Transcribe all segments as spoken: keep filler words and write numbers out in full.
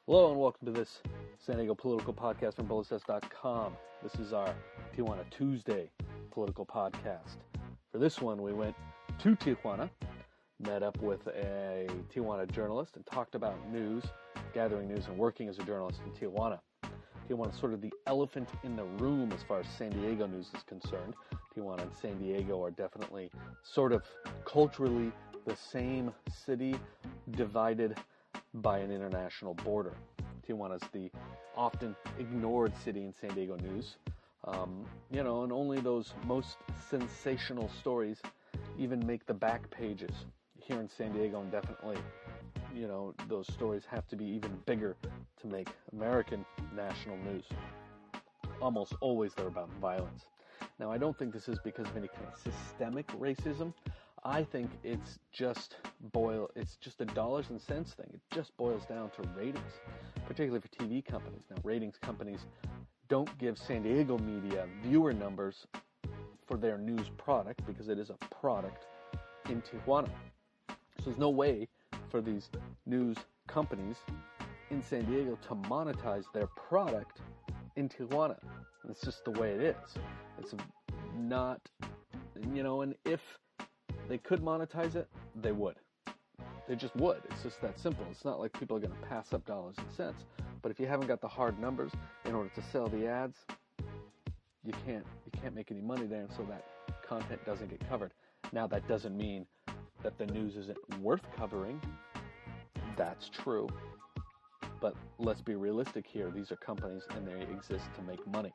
Hello and welcome to this San Diego political podcast from Bolos Desk dot com. This is our Tijuana Tuesday political podcast. For this one, we went to Tijuana, met up with a Tijuana journalist, and talked about news, gathering news, and working as a journalist in Tijuana. Tijuana is sort of the elephant in the room as far as San Diego news is concerned. Tijuana and San Diego are definitely sort of culturally the same city, divided by an international border. Tijuana is the often ignored city in San Diego news. Um, you know, and only those most sensational stories even make the back pages. Here in San Diego, and definitely, you know, those stories have to be even bigger to make American national news. Almost always they're about violence. Now, I don't think this is because of any kind of systemic racism. I think it's just boil. It's just a dollars and cents thing. It just boils down to ratings, particularly for T V companies. Now, ratings companies don't give San Diego media viewer numbers for their news product because it is a product in Tijuana. So there's no way for these news companies in San Diego to monetize their product in Tijuana. And it's just the way it is. It's not, you know, and if they could monetize it, they would. They just would. It's just that simple. It's not like people are going to pass up dollars and cents. But if you haven't got the hard numbers in order to sell the ads, you can't you can't make any money there, and so that content doesn't get covered. Now, that doesn't mean that the news isn't worth covering. That's true. But let's be realistic here. These are companies, and they exist to make money.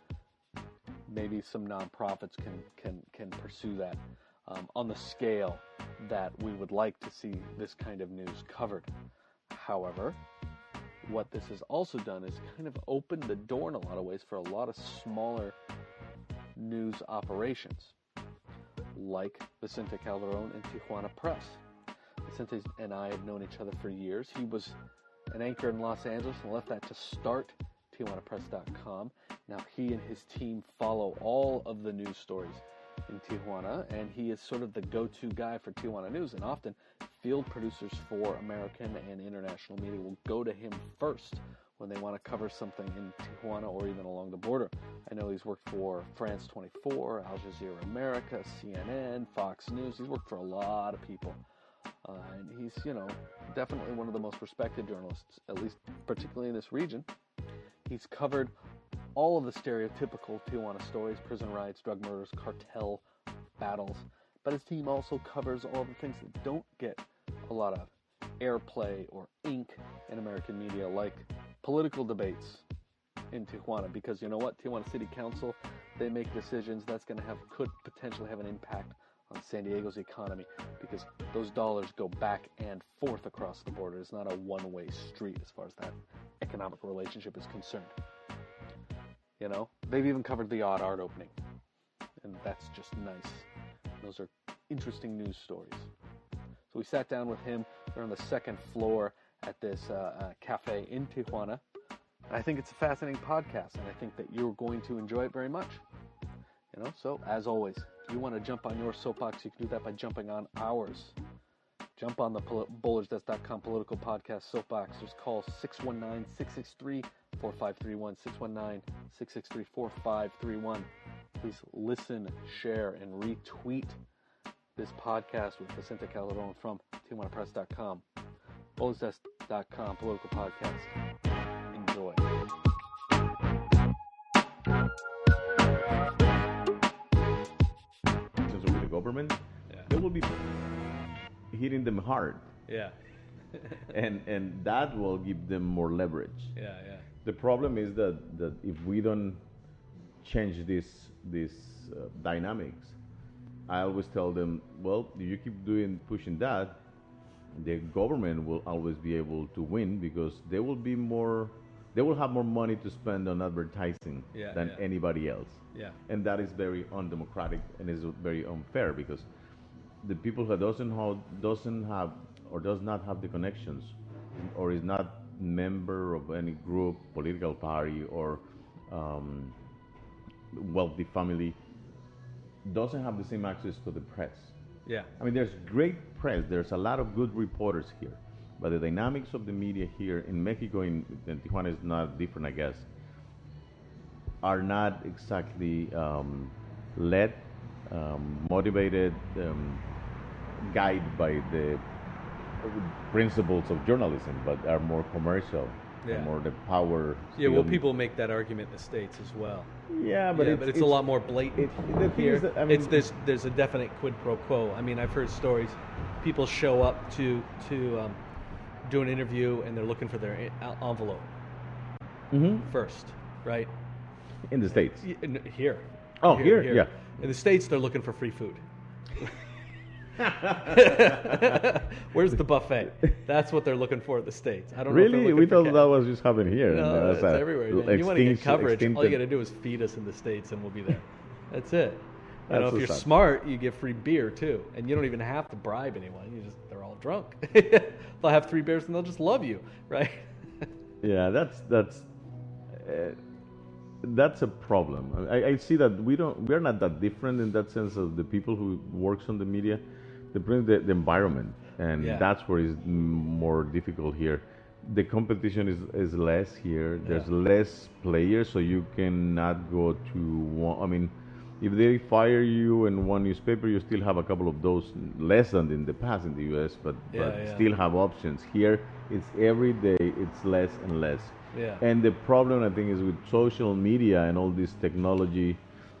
Maybe some nonprofits can can can pursue that um, on the scale that we would like to see this kind of news covered. However, what this has also done is kind of opened the door in a lot of ways for a lot of smaller news operations, like Vicente Calderon and Tijuana Press. Vicente and I have known each other for years. He was an anchor in Los Angeles and left that to start Tijuana Press dot com. Now he and his team follow all of the news stories in Tijuana, and he is sort of the go-to guy for Tijuana news, and often field producers for American and international media will go to him first when they want to cover something in Tijuana or even along the border. I know he's worked for France twenty-four, Al Jazeera America, C N N, Fox News. He's worked for a lot of people. Uh, and he's, you know, definitely one of the most respected journalists, at least particularly in this region. He's covered all of the stereotypical Tijuana stories, prison riots, drug murders, cartel battles. But his team also covers all the things that don't get a lot of airplay or ink in American media, like political debates in Tijuana. Because you know what? Tijuana City Council, they make decisions that's going to have, could potentially have an impact on San Diego's economy, because those dollars go back and forth across the border. It's not a one-way street as far as that economic relationship is concerned. You know, they've even covered the Odd Art opening, and that's just nice. Those are interesting news stories. So we sat down with him. We're on the second floor at this uh, uh, cafe in Tijuana. And I think it's a fascinating podcast, and I think that you're going to enjoy it very much. You know, so as always, if you want to jump on your soapbox, you can do that by jumping on ours. Jump on the Bolos Desk dot com political podcast soapbox. Just call six one nine, six six three, four five three one, six one nine, six six three, four five three one. Please listen, share, and retweet this podcast with Vicente Calderon from Tijuana Press dot com. Bolos Desk dot com political podcast. Enjoy. With the government, Yeah. they will be hitting them hard, Yeah. and and that will give them more leverage. Yeah, yeah. The problem is that, that if we don't change this this uh, dynamics, I always tell them, well, if you keep doing pushing that, the government will always be able to win because they will be more, they will have more money to spend on advertising Yeah, than yeah. anybody else. Yeah. And that is very undemocratic and is very unfair because the people who doesn't have, doesn't have or does not have the connections or is not member of any group, political party, or um, wealthy family doesn't have the same access to the press. Yeah. I mean, there's great press. There's a lot of good reporters here. But the dynamics of the media here in Mexico, in, in Tijuana is not different, I guess, are not exactly um, led, um, motivated, um, guided by the principles of journalism, but are more commercial, Yeah. and more the power. Yeah, well, still- people make that argument in the States as well. Yeah, but yeah, it's, but it's, a lot more blatant it- the thing here. is that, I mean, it's there's there's a definite quid pro quo. I mean, I've heard stories. People show up to to um, do an interview and they're looking for their en- envelope Mhm. first, right? in the States. Y- n- Here. Oh, here, yeah. In the States, they're looking for free food. Where's the buffet? That's what they're looking for in the States. I don't know. If Really? they're We looking thought for that was just happening here. No, and it's that's a everywhere. Man. You want to get extinct- coverage, all you extincted- got to do is feed us in the States, and we'll be there. That's it. You know, That's if you're what's up. smart, you get free beer too, and you don't even have to bribe anyone. You just they're all drunk. They'll have three beers and they'll just love you, right? Yeah, that's that's uh, that's a problem. I, I see that we don't we're not that different in that sense of the people who works on the media. They bring the, the environment, and Yeah. that's where it's m- more difficult here. The competition is, is less here. There's Yeah. less players, so you cannot go to one. I mean, if they fire you in one newspaper, you still have a couple of those, less than in the past in the U S, but, Yeah, but yeah. still have options. Here, it's every day, it's less and less. Yeah. And the problem, I think, is with social media and all this technology,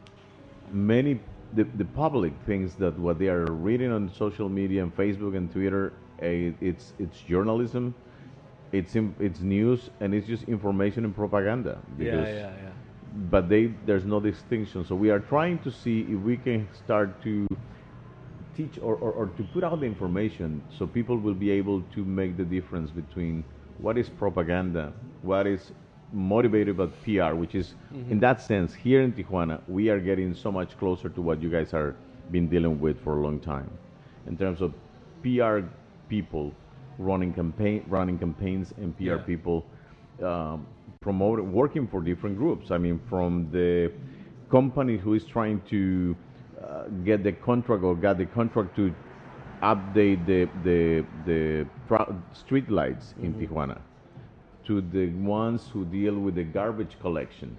many, the, the public thinks that what they are reading on social media and Facebook and Twitter, eh, it's, it's journalism, it's, in, it's news, and it's just information and propaganda. Yeah, Because yeah, yeah. but they there's no distinction. So we are trying to see if we can start to teach or, or, or to put out the information so people will be able to make the difference between what is propaganda, what is motivated by P R, which is in that sense here in Tijuana we are getting so much closer to what you guys are been dealing with for a long time in terms of P R people running campaign running campaigns and P R Yeah. people um, promoting, working for different groups. I mean, from the company who is trying to uh, get the contract or got the contract to update the the the tra- street lights in Tijuana, to the ones who deal with the garbage collection.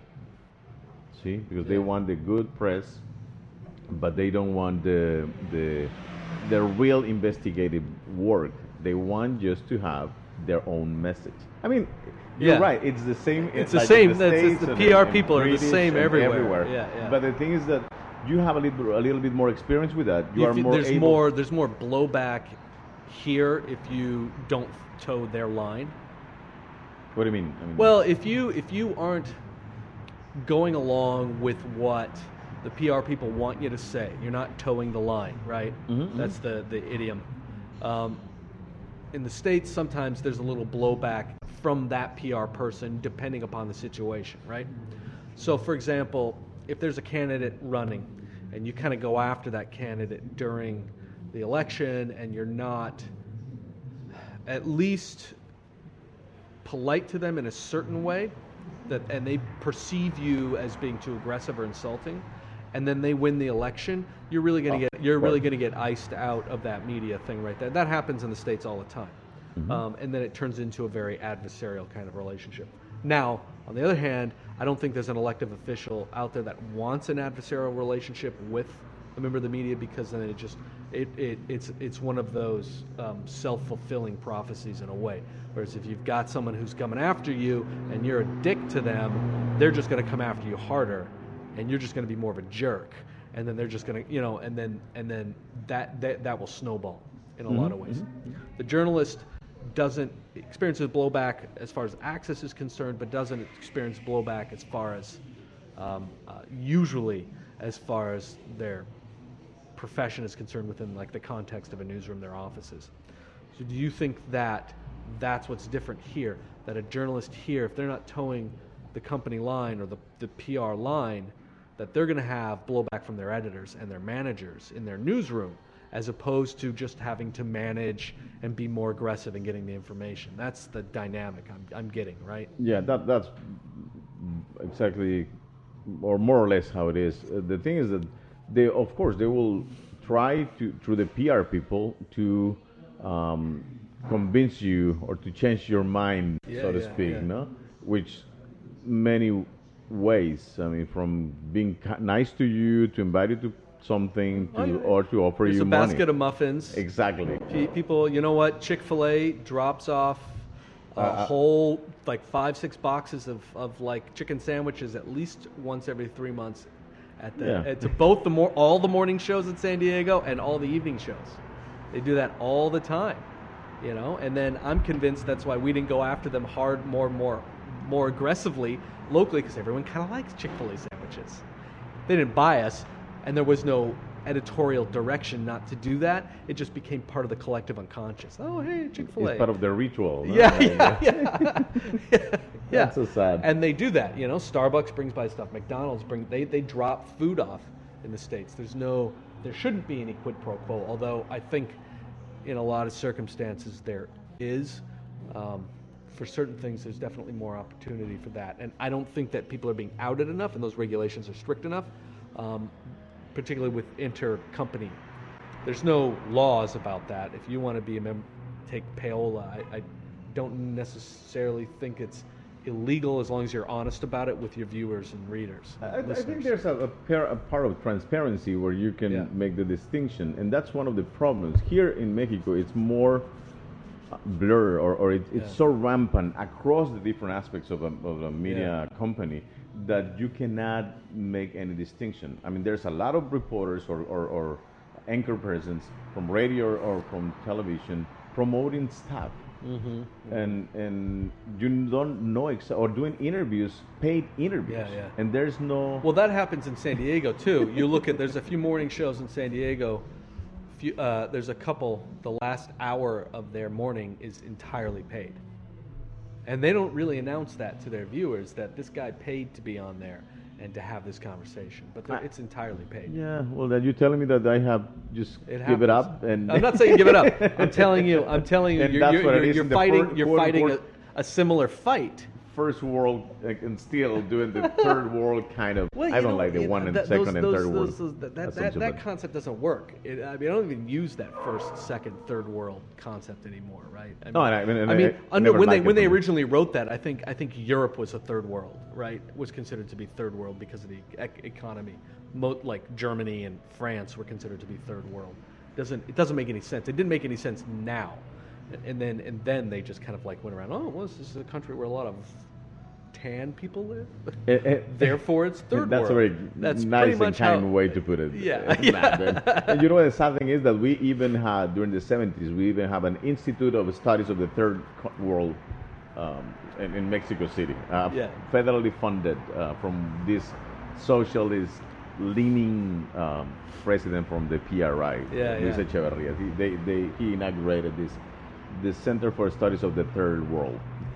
See, because they Yeah. want the good press, but they don't want the the the real investigative work. They want just to have their own message. I mean, you're Yeah. right. It's the same. It's the like same, in that's- it's States the and P R in- in people are the British same and everywhere. Yeah, yeah. But the thing is that you have a little a little bit more experience with that. You You are feel- more there's able. more there's more blowback here if you don't toe their line. What do you mean? I mean Well, if you if you aren't going along with what the P R people want you to say, you're not towing the line, right? Mhm, That's the the idiom. Um, in the States, sometimes there's a little blowback from that P R person, depending upon the situation, right? So, for example, if there's a candidate running, and you kind of go after that candidate during the election, and you're not at least polite to them in a certain way, that and they perceive you as being too aggressive or insulting, and then they win the election, you're really going to get you're really going to get iced out of that media thing right there. That happens in the States all the time, um, and then it turns into a very adversarial kind of relationship. Now, on the other hand, I don't think there's an elective official out there that wants an adversarial relationship with a member of the media, because then it just it, it it's it's one of those um, self-fulfilling prophecies in a way. Whereas if you've got someone who's coming after you and you're a dick to them, they're just going to come after you harder, and you're just going to be more of a jerk, and then they're just going to you know and then and then that that, that will snowball in a lot of ways. The journalist doesn't experience blowback as far as access is concerned, but doesn't experience blowback as far as um, uh, usually as far as their profession is concerned within like the context of a newsroom, their offices. So do you think that that's what's different here? That a journalist here, if they're not towing the company line or the, the P R line, that they're going to have blowback from their editors and their managers in their newsroom, as opposed to just having to manage and be more aggressive in getting the information? That's the dynamic I'm, I'm getting, right? Yeah, that that's exactly, or more or less how it is. Uh, the thing is that they, of course, they will try to through the P R people to um, convince you or to change your mind, Yeah, so to yeah, speak, yeah. no? Which many ways. I mean, from being ki- nice to you to invite you to something to Oh, yeah. or to offer There's you a money. basket of muffins. Exactly. Pe- People, you know what? Chick-fil-A drops off a Uh, whole like five, six boxes of, of like chicken sandwiches at least once every three months at the Yeah. at, to both the mor- all the morning shows in San Diego and all the evening shows. They do that all the time, you know. And then I'm convinced that's why we didn't go after them hard, more, more, more aggressively locally, because everyone kind of likes Chick-fil-A sandwiches. They didn't buy us, and there was no editorial direction not to do that. It just became part of the collective unconscious. Oh, hey, Chick-fil-A. It's part of their ritual. no? Yeah, Like, yeah, yeah. yeah. yeah. That's so sad. And they do that, you know. Starbucks brings by stuff. McDonald's bring they they drop food off in the States. There's no, there shouldn't be any quid pro quo. Although I think, in a lot of circumstances, there is. Um, for certain things, there's definitely more opportunity for that. And I don't think that people are being outed enough, and those regulations are strict enough. Um, particularly with intercompany. There's no laws about that. If you want to be a member, take payola, I, I don't necessarily think it's illegal as long as you're honest about it with your viewers and readers. I, and I think listeners. there's a, a, pair, a part of transparency where you can Yeah. make the distinction, and that's one of the problems. Here in Mexico, it's more blur, or, or it, it's Yeah. so rampant across the different aspects of a, of a media Yeah. company that you cannot make any distinction. I mean, there's a lot of reporters or, or, or anchor persons from radio or from television promoting stuff. Mm-hmm. And and you don't know exa- or doing interviews, paid interviews, Yeah, yeah. and there's no. Well, that happens in San Diego too. You look at there's a few morning shows in San Diego. Few, uh, there's a couple. The last hour of their morning is entirely paid, and they don't really announce that to their viewers that this guy paid to be on there and to have this conversation. But they're- I- it's entirely paid. Yeah, well, then you're telling me that I have just It give it happens. up, and I'm not saying give it up. I'm telling you. I'm telling you. And You're, that's you're, what it you're, is you're in the fighting. fir- You're quote, fighting a, unquote, a similar fight. first world, like, and still doing the third world kind of. Well, I you don't know, like the you one know, and that- second those- and those- third world. those- those- That, that, assumption, that but- concept doesn't work. It, I mean, I don't even use that first, second, third world concept anymore, right? I mean, No, and I- and- and I mean, I- I under, never when they liked it when they from- originally wrote that, I think I think Europe was a third world, right? Was considered to be third world because of the ec- economy. Mo- like Germany and France were considered to be third world. Doesn't it doesn't make any sense? It didn't make any sense now, and then and then they just kind of like went around. Oh, well, this is a country where a lot of tan people live. Eh, eh, Therefore, it's third That's world. a very That's nice pretty and much kind how, way to put it. Yeah, uh, yeah. Matt. And, and you know what the sad thing is that we even had during the seventies, we even have an Institute of Studies of the Third Co- World um, in, in Mexico City, uh, Yeah. federally funded uh, from this socialist leaning um, president from the P R I, Yeah, Luis yeah. Echeverria. He, they, they, he inaugurated this the Center for Studies of the Third World.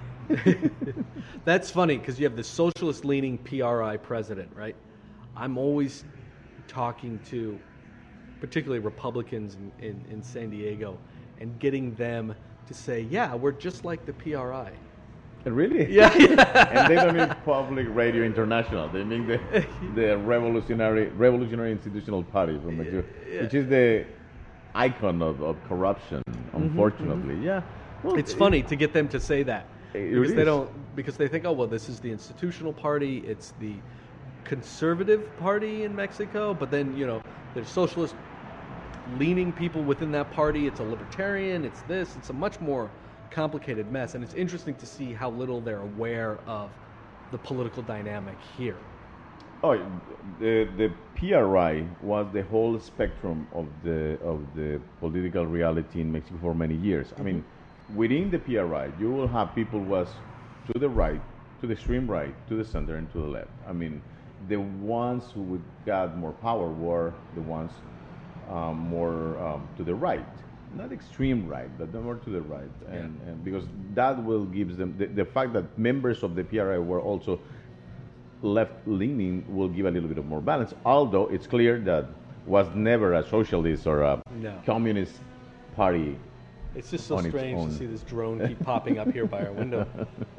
That's funny because you have the socialist-leaning P R I president, right? I'm always talking to, particularly Republicans in, in, in San Diego, and getting them to say, "Yeah, we're just like the P R I." Really? Yeah, yeah. And they don't mean Public Radio International. They mean the, the Revolutionary Revolutionary Institutional Party from Mexico, Yeah. which is the icon of, of corruption, unfortunately. Yeah. Well, It's it- funny to get them to say that It because they is. don't because they think, oh well, this is the institutional party, it's the conservative party in Mexico, but then you know there's socialist leaning people within that party. It's a libertarian. It's this. It's a much more complicated mess, and it's interesting to see how little they're aware of the political dynamic here. Oh, the the P R I was the whole spectrum of the of the political reality in Mexico for many years. I mean, within the P R I, you will have people who was to the right, to the extreme right, to the center, and to the left. I mean, the ones who would got more power were the ones um, more um, to the right, not extreme right, but more to the right, and, and because that will gives them the, the fact that members of the P R I were also left-leaning will give a little bit of more balance. Although it's clear that was never a socialist or a No. communist party. It's just so On its strange own. to see this drone keep popping up here by our window.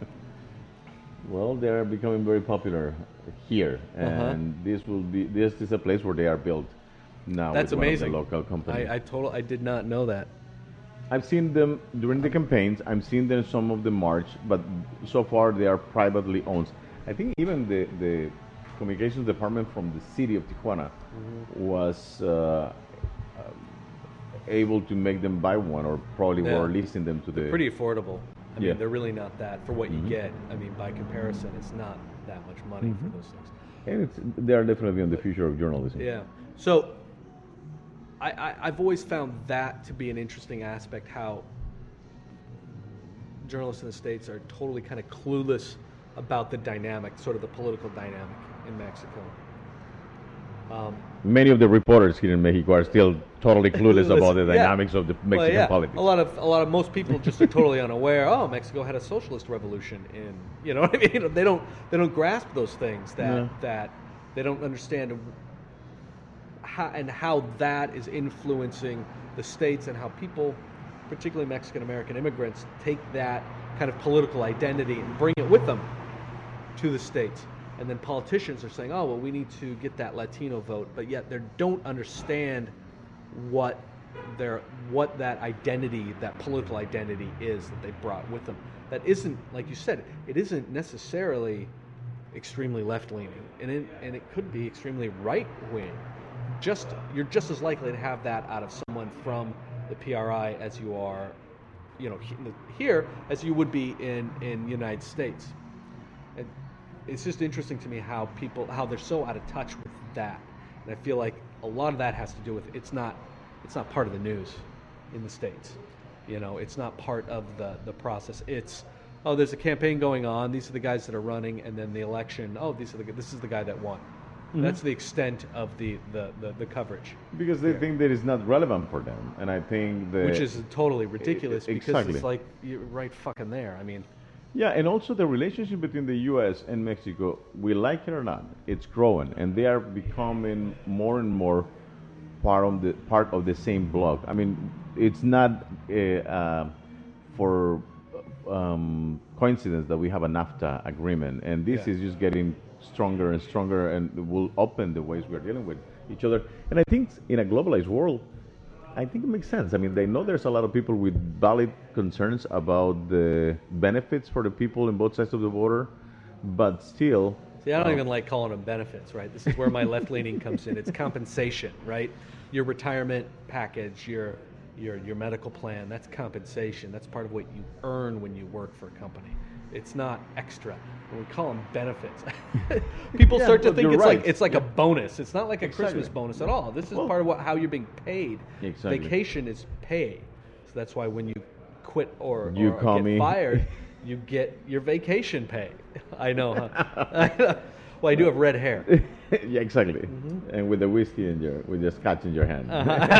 Well, they're becoming very popular here, and Uh-huh. this will be this is a place where they are built now. That's with one of the amazing. local companies. I, I total I did not know that. I've seen them during the campaigns. I've seen them some of the march, but so far they are privately owned. I think even the, the communications department from the city of Tijuana mm-hmm. was uh, able to make them buy one, or probably yeah. were leasing them to the. They're pretty affordable. I yeah. mean, they're really not that for what mm-hmm. you get. I mean, by comparison, it's not that much money mm-hmm. for those things. And it's, they are definitely on the future of journalism. Yeah. So, I, I I've always found that to be an interesting aspect. How journalists in the States are totally kind of clueless about the dynamic, sort of the political dynamic in Mexico. Um, Many of the reporters here in Mexico are still totally clueless about the dynamics yeah. of the Mexican well, yeah. politics. A lot of a lot of most people just are totally unaware. Oh, Mexico had a socialist revolution in, you know what I mean? They don't they don't grasp those things that yeah. that they don't understand how and how that is influencing the states, and how people, particularly Mexican American immigrants, take that kind of political identity and bring it with them to the states. And then politicians are saying, oh, well, we need to get that Latino vote, but yet they don't understand what their what that identity, that political identity is that they brought with them. That isn't, like you said, it isn't necessarily extremely left-leaning, and it, and it could be extremely right-wing. Just you're just as likely to have that out of someone from the P R I as you are, you know, here as you would be in in United States. And it's just interesting to me how people, how they're so out of touch with that, and I feel like a lot of that has to do with it's not, it's not part of the news in the States. You know, it's not part of the the process. It's, oh, there's a campaign going on. These are the guys that are running, and then the election. Oh, these are the this is the guy that won. Mm-hmm. That's the extent of the the, the, the coverage. Because they yeah. think that it's not relevant for them, and I think that which is totally ridiculous. It, because exactly. it's like you're right fucking there. I mean. Yeah, and also the relationship between the U S and Mexico, we like it or not, it's growing, and they are becoming more and more part of the part of the same bloc. I mean, it's not a, uh, for um, coincidence that we have a NAFTA agreement, and this yeah. is just getting stronger and stronger, and will open the ways we're dealing with each other. And I think in a globalized world, I think it makes sense. I mean, they know there's a lot of people with valid concerns about the benefits for the people in both sides of the border, but still... See, I don't um, even like calling them benefits, right? This is where my left-leaning comes in. It's compensation, right? Your retirement package, your your your medical plan, that's compensation. That's part of what you earn when you work for a company. It's not extra. When we call them benefits, people yeah, start to think it's right. like it's like yeah. a bonus. It's not like a exactly. Christmas bonus at all. This is well, part of what how you're being paid. Exactly. Vacation is pay, so that's why when you quit or, you or call get me. fired, you get your vacation pay. I know, huh? Well, I do have red hair. Yeah, exactly. Mm-hmm. And with the whiskey in your, with the scotch in your hand.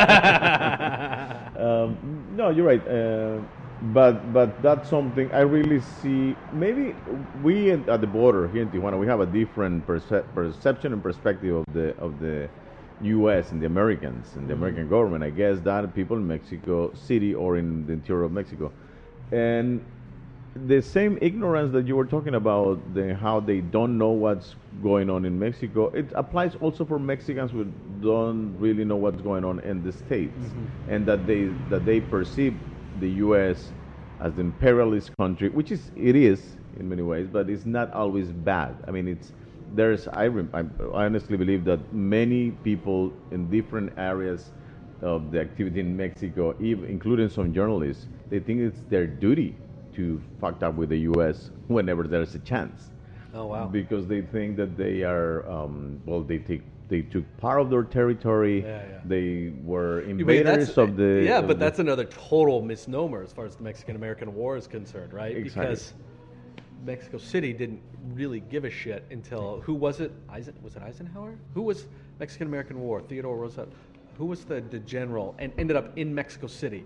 Uh-huh. um, no, you're right. Uh, But but that's something I really see. Maybe we in, at the border here in Tijuana, we have a different perce- perception and perspective of the of the U S and the Americans and the mm-hmm. American government. I guess that people in Mexico City or in the interior of Mexico, and the same ignorance that you were talking about, the, how they don't know what's going on in Mexico, it applies also for Mexicans who don't really know what's going on in the States, mm-hmm. and that they that they perceive the U S as the imperialist country, which is it is in many ways, but it's not always bad. I mean, it's there's I, rem, I honestly believe that many people in different areas of the activity in Mexico, even, including some journalists, they think it's their duty to fuck up with the U S whenever there's a chance. Oh wow! Because they think that they are um, well, they take. They took part of their territory. Yeah, yeah. They were invaders yeah, of the... Yeah, of but the that's another total misnomer as far as the Mexican-American War is concerned, right? Exactly. Because Mexico City didn't really give a shit until... Who was it? Eisen, was it Eisenhower? Who was Mexican-American War? Theodore Roosevelt. Who was the, the general and ended up in Mexico City?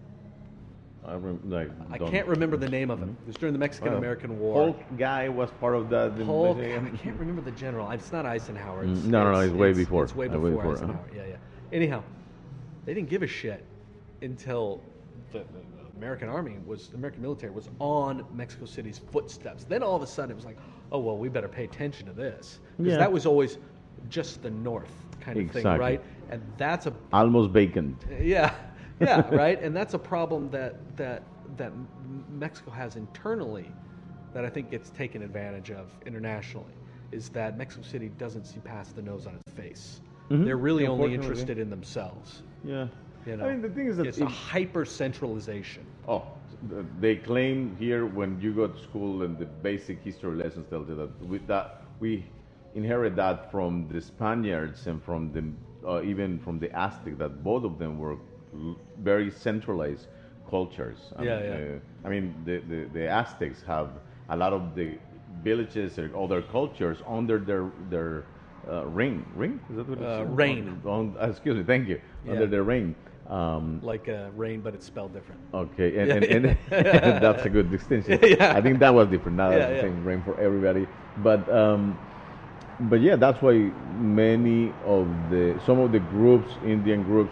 I, rem- like, I can't remember the name of him. It was during the Mexican-American well, War. Polk guy was part of that. Polk, I can't remember the general. It's not Eisenhower. It's, no, no, no, it's, it's way it's, before. It's way before, way before Eisenhower. Uh-huh. Yeah, yeah. Anyhow, they didn't give a shit until the, the American army was, the American military was on Mexico City's footsteps. Then all of a sudden it was like, oh, well, we better pay attention to this. Because yeah. that was always just the North kind of exactly. thing, right? And that's a... Almost vacant. Yeah. Yeah, right. And that's a problem that that that Mexico has internally, that I think gets taken advantage of internationally, is that Mexico City doesn't see past the nose on its face. Mm-hmm. They're really only interested in themselves. Yeah. You know, I mean, the thing is that it's a hyper centralization. Oh, they claim here when you go to school and the basic history lessons tell you that we, that we inherit that from the Spaniards and from the uh, even from the Aztec, that both of them were l- very centralized cultures. I yeah, mean, yeah. Uh, I mean, the, the, the Aztecs have a lot of the villages or other cultures under their their uh, ring. Ring? Is that what it's uh, called? Reign. On, on, excuse me, thank you. Yeah. Under their reign. Um, like uh, rain, but it's spelled different. Okay, and, and, and that's a good distinction. Yeah. I think that was different. Now yeah, that's the yeah. same rain for everybody. But um, but yeah, that's why many of the some of the groups, Indian groups,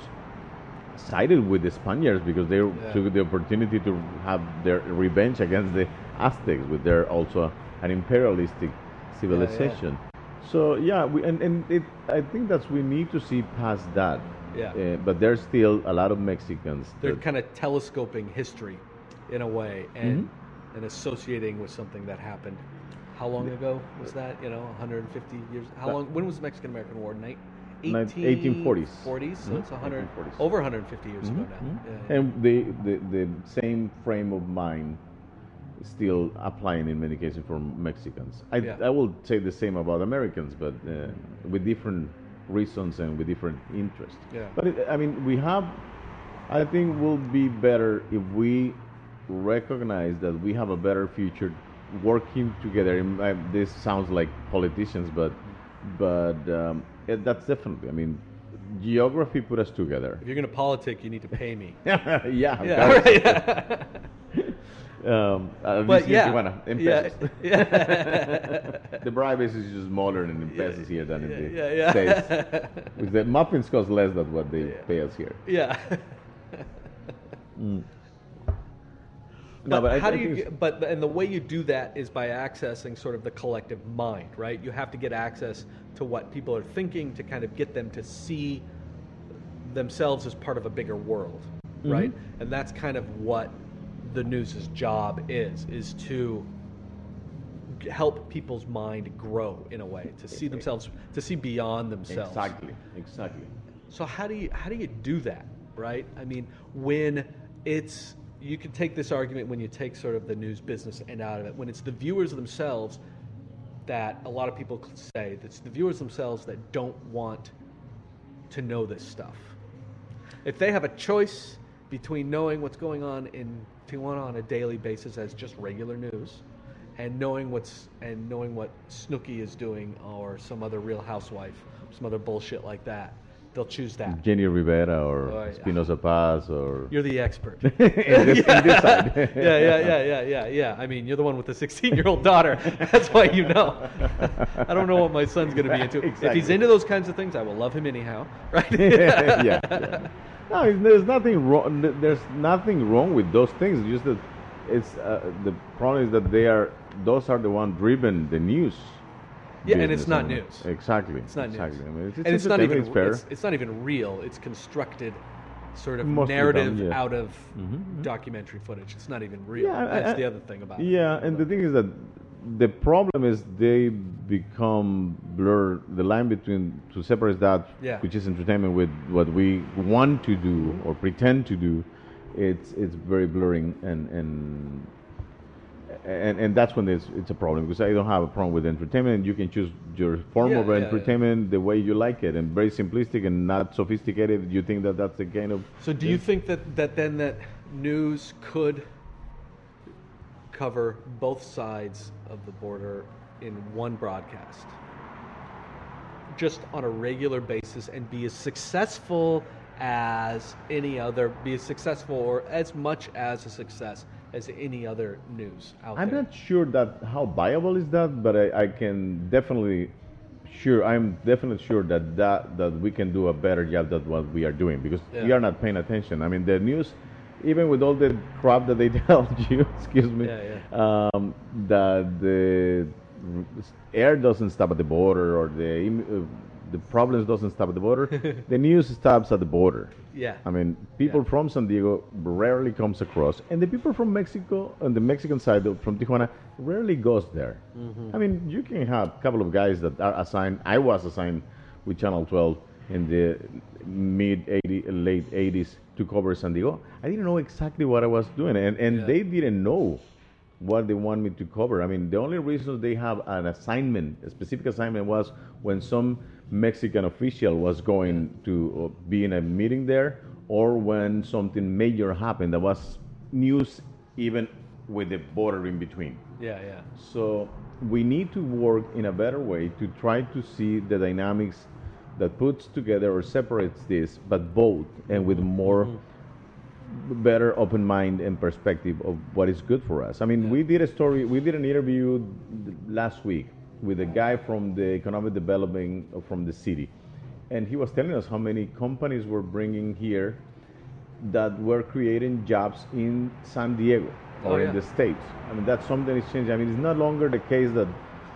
sided with the Spaniards because they yeah. took the opportunity to have their revenge against the Aztecs, with their also an imperialistic civilization. Yeah, yeah. So yeah, we, and and it, I think that's we need to see past that. Yeah. Uh, but there's still a lot of Mexicans. They're kind of telescoping history, in a way, and mm-hmm. and associating with something that happened. How long ago was that? You know, one hundred fifty years. How long? When was the Mexican-American War? Night. eighteen forties. forties, so mm-hmm. it's one hundred, over one hundred fifty years mm-hmm. ago now. Mm-hmm. Yeah, yeah. And the, the the same frame of mind is still applying in many cases for Mexicans. I Yeah. I will say the same about Americans, but uh, with different reasons and with different interests. Yeah. But it, I mean, we have. I think will be better if we recognize that we have a better future working together. And, uh, this sounds like politicians, but but um, it, that's definitely. I mean, geography put us together. If you're going to politic, you need to pay me. yeah. Yeah. Right. um, but yeah, Tijuana, in yeah, pesos. yeah. The bribe is just smaller in pesos here than in yeah, the yeah, yeah. States. With the muffins cost less than what they yeah. pay us here. Yeah. mm. But no, but how I, do I you? Get, but and the way you do that is by accessing sort of the collective mind, right? You have to get access to what people are thinking to kind of get them to see themselves as part of a bigger world, mm-hmm. right? And that's kind of what the news's job is: is to help people's mind grow in a way, to see themselves, to see beyond themselves. Exactly. Exactly. So how do you how do you do that, right? I mean, when it's you can take this argument when you take sort of the news business end out of it. When it's the viewers themselves that a lot of people say, it's the viewers themselves that don't want to know this stuff. If they have a choice between knowing what's going on in Tijuana on a daily basis as just regular news, and knowing what's and knowing what Snooki is doing or some other Real Housewife, some other bullshit like that, they'll choose that. Jenny Rivera or oh, yeah. Espinosa Paz or... You're the expert. in, this, yeah. in this side. yeah, yeah, yeah, yeah, yeah, yeah. I mean, you're the one with the sixteen-year-old daughter. That's why you know. I don't know what my son's going to be into. Exactly. If he's into those kinds of things, I will love him anyhow. Right? yeah, yeah. No, there's nothing wrong. There's nothing wrong with those things. It's just that it's uh, the problem is that they are. Those are the ones driven the news. Yeah, and it's not news. Exactly. It's not exactly. news. I mean, it's, and it's not even it's, fair. It's, it's not even real. It's constructed sort of Most narrative of them, yeah. out of mm-hmm, mm-hmm. documentary footage. It's not even real. Yeah, That's I, I, the other thing about yeah, it. Yeah, and the thing is that the problem is they become blur the line between to separate that yeah. which is entertainment with what we want to do or pretend to do. It's it's very blurring and and. And, and that's when it's, it's a problem, because I don't have a problem with entertainment. You can choose your form yeah, of yeah, entertainment yeah. the way you like it, and very simplistic and not sophisticated. You think that that's the kind of... So do you think that, that then that news could cover both sides of the border in one broadcast, just on a regular basis, and be as successful as any other, be as successful or as much as a success as any other news out I'm there? not sure that how viable is that, but I, I can definitely sure I'm definitely sure that, that that we can do a better job than what we are doing, because yeah. we are not paying attention. I mean, the news, even with all the crap that they tell you, excuse me, yeah, yeah. Um, that the air doesn't stop at the border, or the the problems doesn't stop at the border. The news stops at the border. Yeah. I mean, people Yeah. from San Diego rarely comes across, and the people from Mexico, on the Mexican side, of- from Tijuana, rarely goes there. Mm-hmm. I mean, you can have a couple of guys that are assigned. I was assigned with Channel twelve in the mid eighties, late eighties to cover San Diego. I didn't know exactly what I was doing, and, and Yeah. they didn't know what they want me to cover. I mean, the only reason they have an assignment, a specific assignment, was when some Mexican official was going to uh, be in a meeting there, or when something major happened that was news, even with the border in between. Yeah, yeah. So we need to work in a better way to try to see the dynamics that puts together or separates this, but both, and with more better open mind and perspective of what is good for us. I mean, Yeah. we did a story, we did an interview th- last week with a guy from the economic development of- from the city, and he was telling us how many companies were bringing here that were creating jobs in San Diego or Oh, in yeah. the States. I mean, that's something that's changing. I mean, it's no longer the case that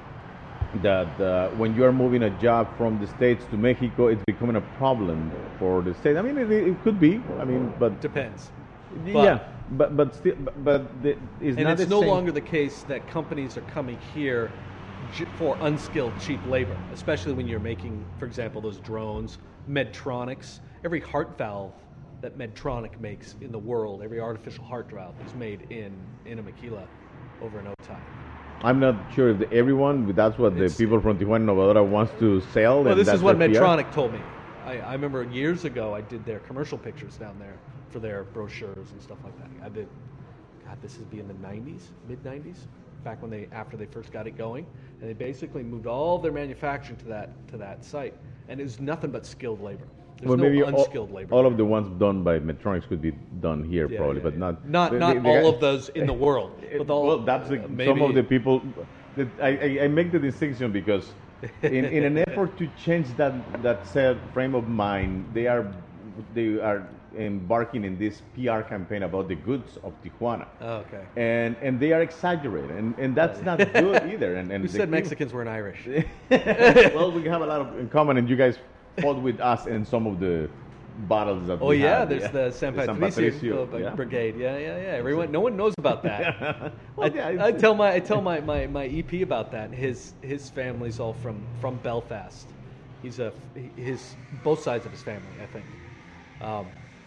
that uh, when you are moving a job from the States to Mexico, it's becoming a problem for the States. I mean, it, it could be. I mean, but Depends. yeah, but but still, but, but the, it's And not it's the no same. longer the case that companies are coming here j- for unskilled, cheap labor, especially when you're making, for example, those drones, Medtronics. Every heart valve that Medtronic makes in the world, every artificial heart valve is made in, in a maquila over in Otay. I'm not sure if the, everyone, but that's what It's- the people from Tijuana Novadora wants to sell. Well, and this that's is what their P R. Medtronic told me. I, I remember years ago I did their commercial pictures down there for their brochures and stuff like that. I did, God, this would be in the nineties, mid nineties, back when they after they first got it going, and they basically moved all their manufacturing to that to that site, and it was nothing but skilled labor. There's Well, no maybe all, unskilled labor. all of the ones done by Medtronics could be done here, Yeah, probably, yeah, but yeah. not not the- not the- the all guy- of those in the world. But all, well, that's the, uh, some maybe- of the people. That I, I, I make the distinction because, in, in an effort to change that that set frame of mind, they are they are embarking in this P R campaign about the goods of Tijuana, Oh, okay. and and they are exaggerating, and, and that's not good either. And, and Who the said key- Mexicans weren't Irish? Well, we have a lot of in common, and you guys fought with us in some of the battles that Oh we yeah, had, there's yeah. the San San Patricio, Patricio, uh, yeah. Brigade. Yeah, yeah, yeah. Everyone, no one knows about that. Well, I, yeah, I it's- tell my I tell my, my, my E P about that. His his family's all from, from Belfast. He's a his both sides of his family, I think. Um,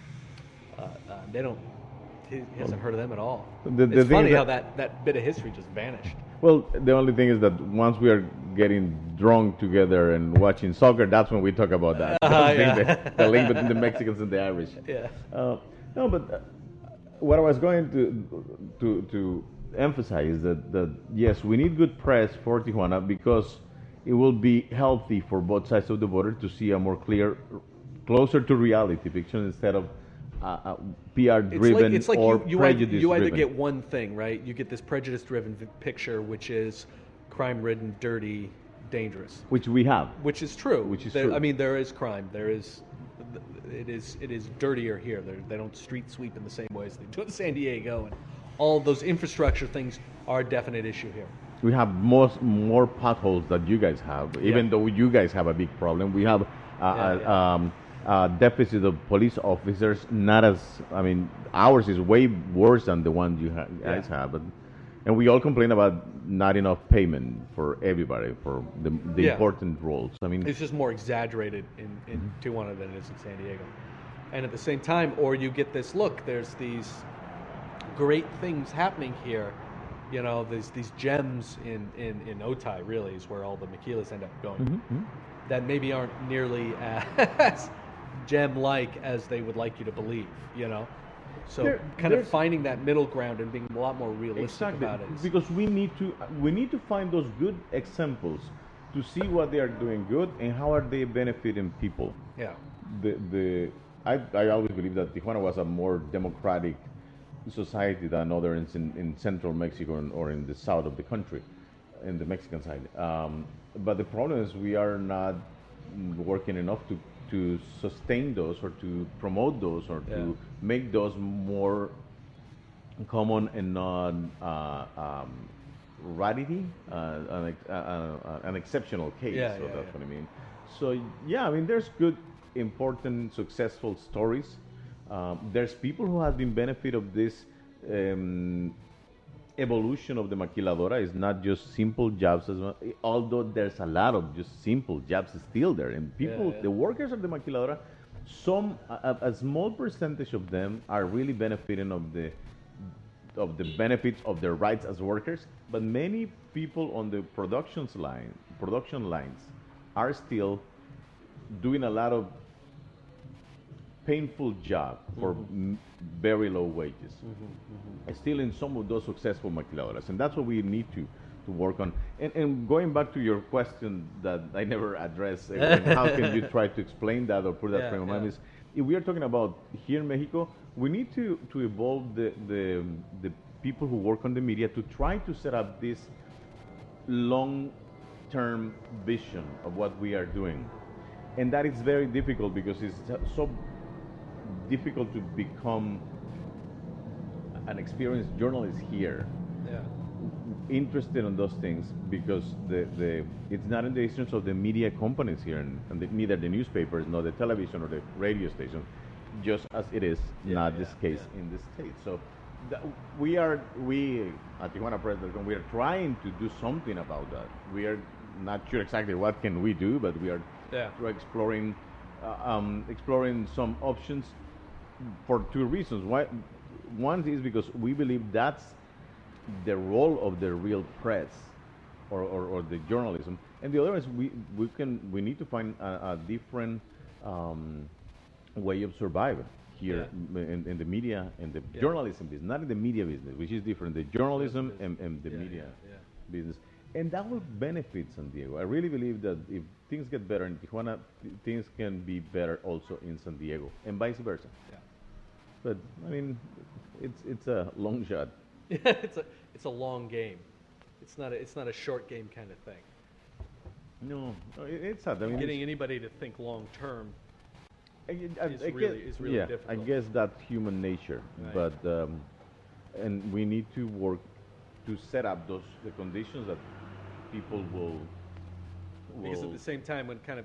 uh, uh, they don't. He, he hasn't heard of them at all. The- the it's thing funny is how that- that, that bit of history just vanished. Well, the only thing is that once we are getting drunk together and watching soccer, that's when we talk about that. Uh, That's the, yeah. the, the link between the Mexicans and the Irish. Yeah. Uh, no, but uh, what I was going to to to emphasize is that, that yes, we need good press for Tijuana because it will be healthy for both sides of the border to see a more clear, closer to reality picture instead of uh, uh, P R It's driven like, it's like or you, you, either, prejudice you either driven. get one thing, right? You get this prejudice-driven v- picture, which is crime-ridden, dirty, dangerous, which we have. which is true. Which is There- true. I mean, there is crime. There is, it is, it is dirtier here. They're, they don't street sweep in the same way as they do in San Diego, and all of those infrastructure things are a definite issue here. We have most more potholes that you guys have. Even Yeah. though you guys have a big problem, we have uh, Yeah, a, yeah. Um, a deficit of police officers. Not as I mean, ours is way worse than the one you ha- guys Yeah. have. But, and we all complain about not enough payment for everybody for the, the Yeah. important roles. I mean, It's just more exaggerated in, in Tijuana than it is in San Diego. And at the same time, or you get this look, there's these great things happening here. You know, there's these gems in, in, in Otay, really, is where all the maquilas end up going, that maybe aren't nearly as gem-like as they would like you to believe, you know? So There- kind of there's- finding that middle ground and being a lot more realistic exactly about it. is- because we need to we need to find those good examples to see what they are doing good and how are they benefiting people. yeah. the the I, I always believe that Tijuana was a more democratic society than other in, in central Mexico and, or in the south of the country, in the Mexican side. Um, but the problem is we are not mm, working enough to, to sustain those or to promote those or Yeah. to make those more common and not uh, um, rarity, uh, an, ex- uh, uh, an exceptional case. Yeah, so yeah, that's yeah. what I mean. So yeah, I mean, there's good, important, successful stories. Um, there's people who have been benefit of this um, evolution of the maquiladora. It's not just simple jobs, as well, although there's a lot of just simple jobs still there. And people, Yeah, yeah. the workers of the maquiladora, some a, a small percentage of them are really benefiting of the of the benefits of their rights as workers. But many people on the productions line, production lines, are still doing a lot of painful job for m- very low wages. Still in some of those successful maquiladoras, and that's what we need to, to work on. And, and going back to your question that I never addressed, uh, and how can you try to explain that or put that Yeah, frame of mind yeah. is, if we are talking about here in Mexico, we need to, to evolve the, the, the people who work on the media to try to set up this long-term vision of what we are doing. And that is very difficult because it's so difficult to become an experienced journalist here, Yeah. interested in those things, because the, the it's not in the interest of the media companies here, and, and the, neither the newspapers nor the television or the radio station, just as it is Yeah, not yeah, this case yeah. in this state. So th- we are we at Tijuana Press dot com, we are trying to do something about that. We are not sure exactly what can we do, but we are Yeah. try exploring uh, um, exploring some options for two reasons. Why? One is because we believe that's the role of the real press, or, or, or the journalism, and the other is we, we can we need to find a, a different um, way of surviving here Yeah. in, in the media and the Yeah. journalism business, not in the media business, which is different. The journalism Business. and, and the Yeah, media yeah, yeah. business, and that will benefit San Diego. I really believe that if things get better in Tijuana, th- things can be better also in San Diego, and vice versa. Yeah. But I mean, it's it's a long shot. it's a it's a long game. It's not a, it's not a short game kind of thing. No, no, it- it's sad. I mean, Getting it's- anybody to think long term. I, I, is I really- guess, is really yeah, difficult. I guess that's human nature, Right. but um, and we need to work to set up those the conditions that people will. Because at will- the same time, when kind of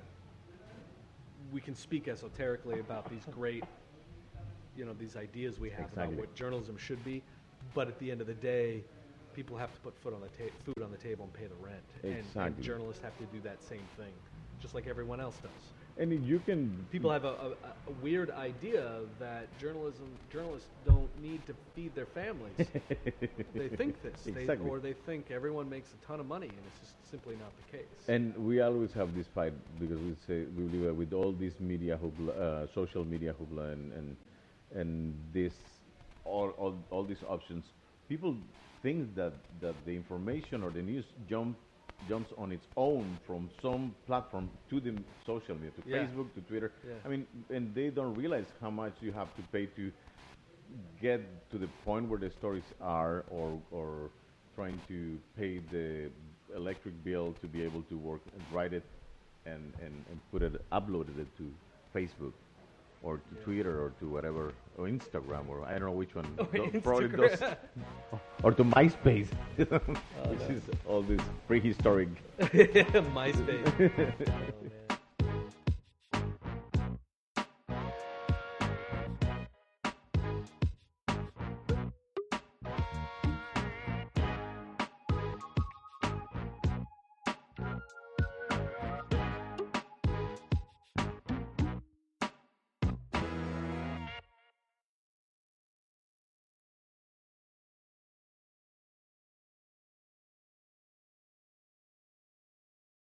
we can speak esoterically about these great, you know, these ideas we have Exactly. about what journalism should be, but at the end of the day, people have to put food on the ta- food on the table and pay the rent, and, and Exactly. journalists have to do that same thing, just like everyone else does. and if you can People have a, a, a weird idea that journalism journalists don't need to feed their families. They think this, they, Exactly. or they think everyone makes a ton of money, and it's just simply not the case. And we always have this fight because we say we believe that with all this media hoopla, uh, social media hoopla, and and and this all, all all these options, people think that that the information or the news jump jumps on its own from some platform to the social media, to Yeah. Facebook, to Twitter. Yeah. I mean, and they don't realize how much you have to pay to get to the point where the stories are, or or trying to pay the electric bill to be able to work and write it and, and, and put it, uploaded it to Facebook or to Yeah. Twitter or to whatever, or Instagram, or I don't know which one. Or Tho- probably Instagram. those, or to MySpace, which no. is all this prehistoric. MySpace. Oh, man.